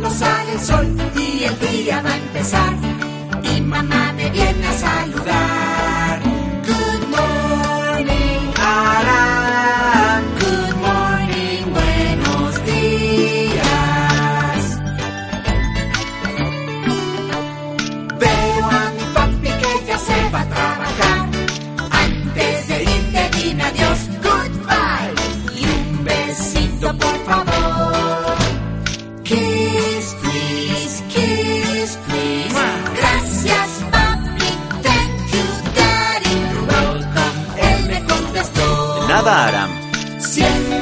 cuando sale el sol y el día va a empezar. Y mamá me viene a saludar. Good morning, Aram. Good morning, buenos días. Veo a mi papi que ya se va a trabajar. Antes de irte dime adiós, goodbye. Y un besito por favor. Kiss, please, kiss, please. Gracias, papi, thank you, daddy. You're welcome, él me contestó. De nada, Aram. Siempre